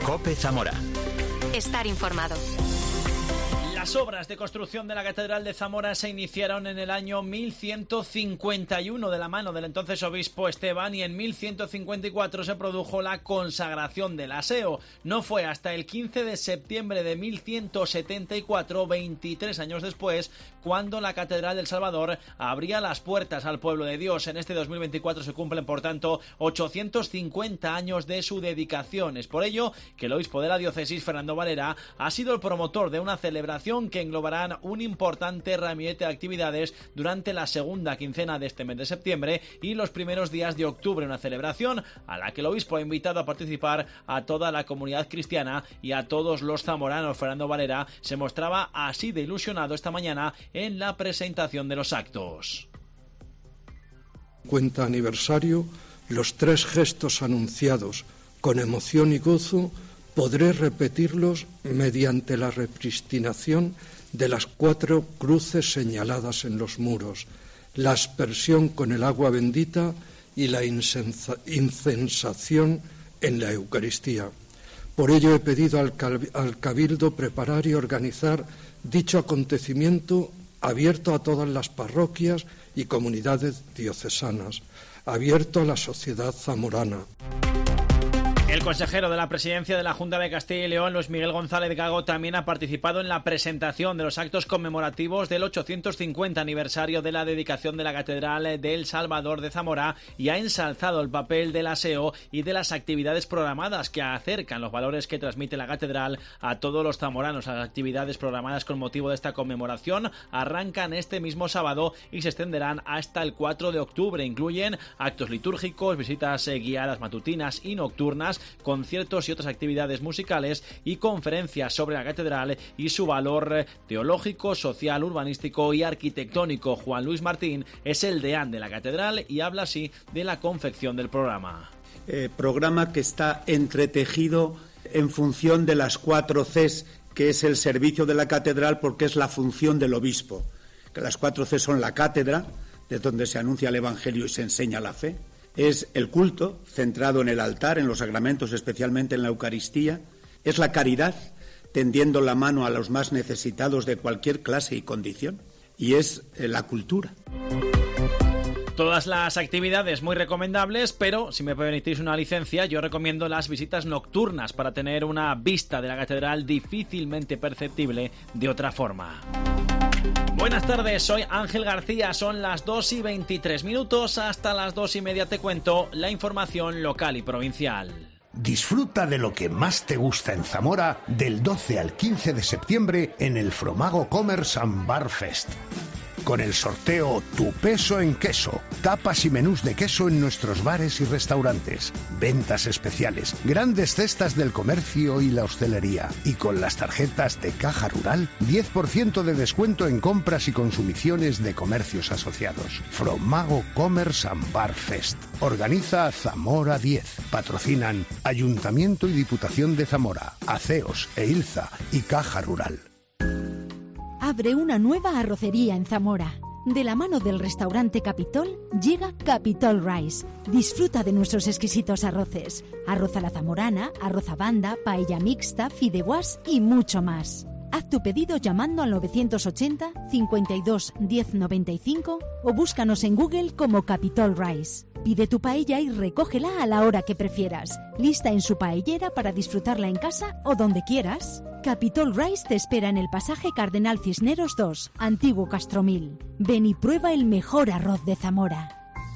COPE Zamora. Estar informado. Las obras de construcción de la Catedral de Zamora se iniciaron en el año 1151 de la mano del entonces obispo Esteban, y en 1154 se produjo la consagración del aseo. No fue hasta el 15 de septiembre de 1174, 23 años después, cuando la Catedral del Salvador abría las puertas al pueblo de Dios. En este 2024 se cumplen, por tanto, 850 años de su dedicación. Es por ello que el obispo de la diócesis, Fernando Valera, ha sido el promotor de una celebración que englobarán un importante ramillete de actividades durante la segunda quincena de este mes de septiembre y los primeros días de octubre, una celebración a la que el obispo ha invitado a participar a toda la comunidad cristiana y a todos los zamoranos. Fernando Valera se mostraba así de ilusionado esta mañana en la presentación de los actos. 50 aniversario, los 3 gestos anunciados con emoción y gozo, podré repetirlos mediante la repristinación de las 4 cruces señaladas en los muros, la aspersión con el agua bendita y la incensación en la Eucaristía. Por ello he pedido al Cabildo preparar y organizar dicho acontecimiento abierto a todas las parroquias y comunidades diocesanas, abierto a la sociedad zamorana. El consejero de la presidencia de la Junta de Castilla y León, Luis Miguel González Gago, también ha participado en la presentación de los actos conmemorativos del 850 aniversario de la dedicación de la Catedral del Salvador de Zamora y ha ensalzado el papel del aseo y de las actividades programadas que acercan los valores que transmite la Catedral a todos los zamoranos. Las actividades programadas con motivo de esta conmemoración arrancan este mismo sábado y se extenderán hasta el 4 de octubre. Incluyen actos litúrgicos, visitas guiadas matutinas y nocturnas, conciertos y otras actividades musicales y conferencias sobre la catedral y su valor teológico, social, urbanístico y arquitectónico. Juan Luis Martín es el deán de la catedral y habla así de la confección del programa. Programa que está entretejido en función de las 4 Cs, que es el servicio de la catedral, porque es la función del obispo. Que las 4 C son la cátedra, de donde se anuncia el Evangelio y se enseña la fe. Es el culto, centrado en el altar, en los sacramentos, especialmente en la Eucaristía. Es la caridad, tendiendo la mano a los más necesitados de cualquier clase y condición. Y es la cultura. Todas las actividades muy recomendables, pero si me permitís una licencia, yo recomiendo las visitas nocturnas para tener una vista de la catedral difícilmente perceptible de otra forma. Buenas tardes, soy Ángel García, son las 2:23, hasta las 2:30 te cuento la información local y provincial. Disfruta de lo que más te gusta en Zamora del 12 al 15 de septiembre en el Fromago Commerce and Bar Fest. Con el sorteo Tu Peso en Queso, tapas y menús de queso en nuestros bares y restaurantes, ventas especiales, grandes cestas del comercio y la hostelería, y con las tarjetas de Caja Rural, 10% de descuento en compras y consumiciones de comercios asociados. Fromago Commerce and Bar Fest. Organiza Zamora 10. Patrocinan Ayuntamiento y Diputación de Zamora, Aceos, EILZA y Caja Rural. Abre una nueva arrocería en Zamora. De la mano del restaurante Capitol, llega Capitol Rice. Disfruta de nuestros exquisitos arroces. Arroz a la zamorana, arroz a banda, paella mixta, fideuás y mucho más. Haz tu pedido llamando al 980 52 10 95 o búscanos en Google como Capitol Rice. Pide tu paella y recógela a la hora que prefieras. Lista en su paellera para disfrutarla en casa o donde quieras. Capitol Rice te espera en el pasaje Cardenal Cisneros 2, Antiguo Castromil. Ven y prueba el mejor arroz de Zamora.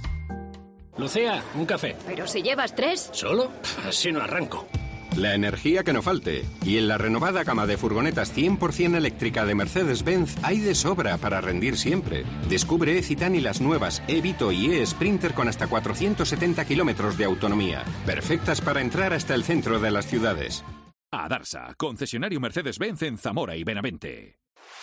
Lucía, un café. Pero si llevas 3. ¿Solo? Así no arranco. La energía que no falte. Y en la renovada gama de furgonetas 100% eléctrica de Mercedes-Benz hay de sobra para rendir siempre. Descubre E-Citan y las nuevas E-Vito y E-Sprinter con hasta 470 kilómetros de autonomía. Perfectas para entrar hasta el centro de las ciudades. Adarsa, concesionario Mercedes-Benz en Zamora y Benavente.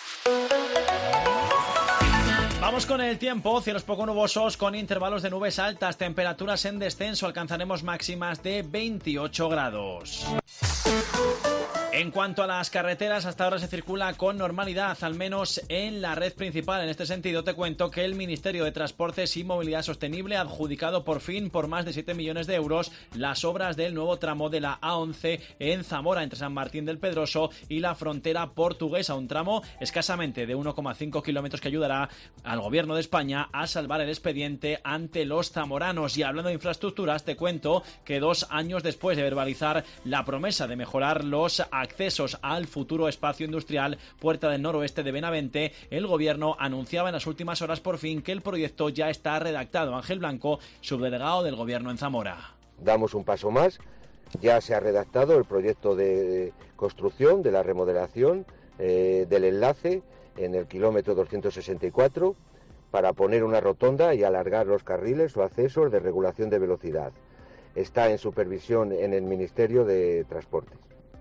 Vamos con el tiempo, cielos poco nubosos con intervalos de nubes altas, temperaturas en descenso, alcanzaremos máximas de 28 grados. En cuanto a las carreteras, hasta ahora se circula con normalidad, al menos en la red principal. En este sentido, te cuento que el Ministerio de Transportes y Movilidad Sostenible ha adjudicado por fin por más de 7 millones de euros las obras del nuevo tramo de la A11 en Zamora, entre San Martín del Pedroso y la frontera portuguesa. Un tramo escasamente de 1,5 kilómetros que ayudará al Gobierno de España a salvar el expediente ante los zamoranos. Y hablando de infraestructuras, te cuento que 2 años después de verbalizar la promesa de mejorar los accesos al futuro espacio industrial Puerta del Noroeste de Benavente, el Gobierno anunciaba en las últimas horas por fin que el proyecto ya está redactado. Ángel Blanco, subdelegado del Gobierno en Zamora. Damos un paso más, ya se ha redactado el proyecto de construcción, de la remodelación del enlace en el kilómetro 264 para poner una rotonda y alargar los carriles o accesos de regulación de velocidad. Está en supervisión en el Ministerio de Transportes.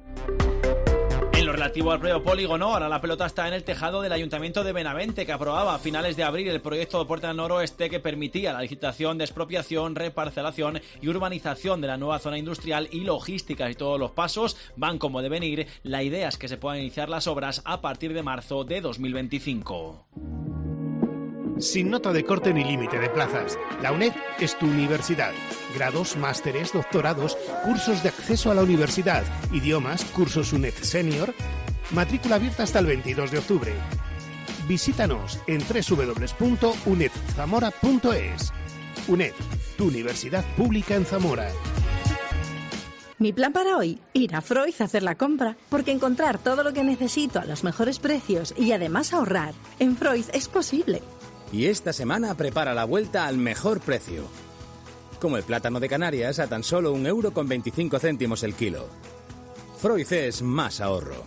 En lo relativo al predio polígono, ahora la pelota está en el tejado del Ayuntamiento de Benavente, que aprobaba a finales de abril el proyecto de Puerta del Noroeste que permitía la licitación de expropiación, reparcelación y urbanización de la nueva zona industrial y logística. Y todos los pasos van como deben ir. La idea es que se puedan iniciar las obras a partir de marzo de 2025. Sin nota de corte ni límite de plazas, la UNED es tu universidad. Grados, másteres, doctorados, cursos de acceso a la universidad, idiomas, cursos UNED Senior. Matrícula abierta hasta el 22 de octubre. Visítanos en www.unedzamora.es. UNED, tu universidad pública en Zamora. Mi plan para hoy, ir a Freud a hacer la compra, porque encontrar todo lo que necesito a los mejores precios y además ahorrar en Freud es posible. Y esta semana prepara la vuelta al mejor precio. Como el plátano de Canarias a tan solo 1,25 € el kilo. Freud es más ahorro.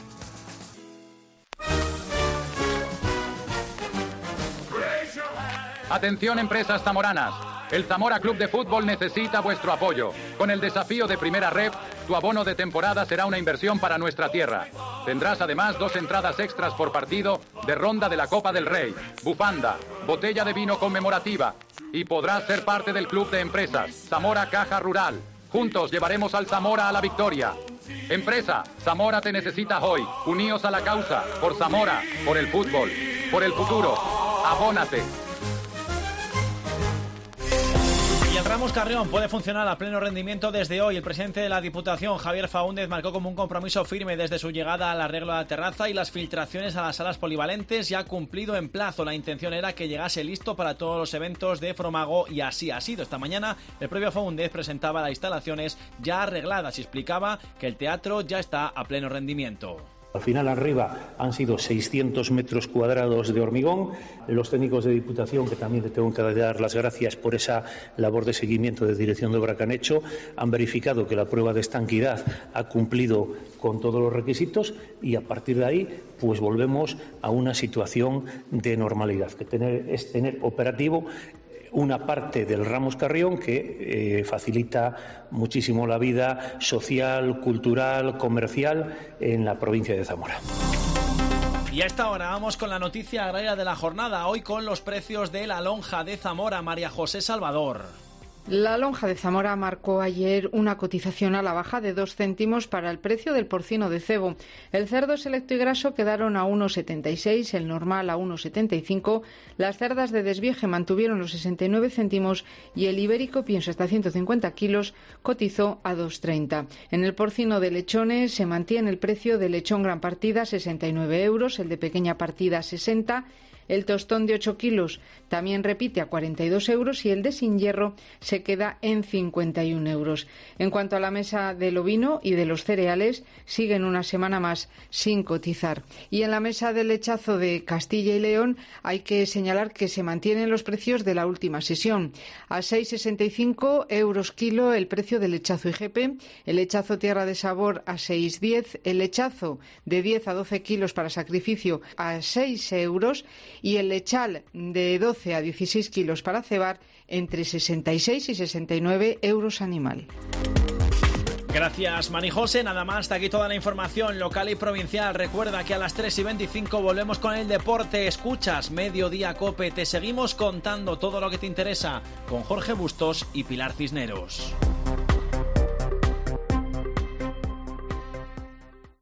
Atención, empresas zamoranas. El Zamora Club de Fútbol necesita vuestro apoyo. Con el desafío de Primera Ref, tu abono de temporada será una inversión para nuestra tierra. Tendrás además 2 entradas extras por partido de ronda de la Copa del Rey, bufanda, botella de vino conmemorativa y podrás ser parte del club de empresas Zamora Caja Rural. Juntos llevaremos al Zamora a la victoria. Empresa, Zamora te necesita hoy. Uníos a la causa, por Zamora, por el fútbol, por el futuro. Abónate. Y el Ramos Carrión puede funcionar a pleno rendimiento desde hoy. El presidente de la Diputación, Javier Faúndez, marcó como un compromiso firme desde su llegada al arreglo de la terraza y las filtraciones a las salas polivalentes, y ha cumplido en plazo. La intención era que llegase listo para todos los eventos de Fromago y así ha sido. Esta mañana el propio Faúndez presentaba las instalaciones ya arregladas y explicaba que el teatro ya está a pleno rendimiento. Al final arriba han sido 600 metros cuadrados de hormigón. Los técnicos de Diputación, que también le tengo que dar las gracias por esa labor de seguimiento de dirección de obra que han hecho, han verificado que la prueba de estanquidad ha cumplido con todos los requisitos y a partir de ahí pues volvemos a una situación de normalidad, que es tener operativo una parte del Ramos Carrión que facilita muchísimo la vida social, cultural, comercial en la provincia de Zamora. Y a esta hora vamos con la noticia agraria de la jornada, hoy con los precios de la lonja de Zamora. María José Salvador. La lonja de Zamora marcó ayer una cotización a la baja de 2 céntimos para el precio del porcino de cebo. El cerdo selecto y graso quedaron a 1,76, el normal a 1,75, las cerdas de desvieje mantuvieron los 69 céntimos y el ibérico, pienso hasta 150 kilos, cotizó a 2,30. En el porcino de lechones se mantiene el precio del lechón gran partida 69 euros, el de pequeña partida 60. El tostón de 8 kilos también repite a 42 euros y el de sin hierro se queda en 51 euros. En cuanto a la mesa del ovino y de los cereales, siguen una semana más sin cotizar. Y en la mesa del lechazo de Castilla y León hay que señalar que se mantienen los precios de la última sesión. A 6,65 euros kilo el precio del lechazo IGP, el lechazo Tierra de Sabor a 6,10, el lechazo de 10 a 12 kilos para sacrificio a 6 euros y el lechal de 12 a 16 kilos para cebar entre 66 y 69 euros animal. Gracias, Marijose. Nada más, hasta aquí toda la información local y provincial. Recuerda que a las 3:25 volvemos con el deporte. Escuchas Mediodía Cope. Te seguimos contando todo lo que te interesa con Jorge Bustos y Pilar Cisneros.